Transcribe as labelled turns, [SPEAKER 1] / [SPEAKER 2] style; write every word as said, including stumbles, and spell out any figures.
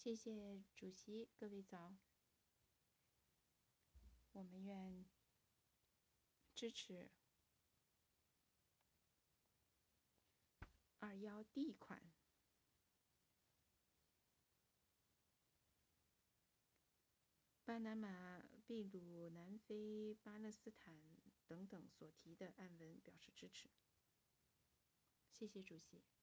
[SPEAKER 1] 谢谢主席，各位早。我们愿支持二一 D 款巴拿马、秘鲁、南非、巴勒斯坦等等所提的案文表示支持。谢谢主席。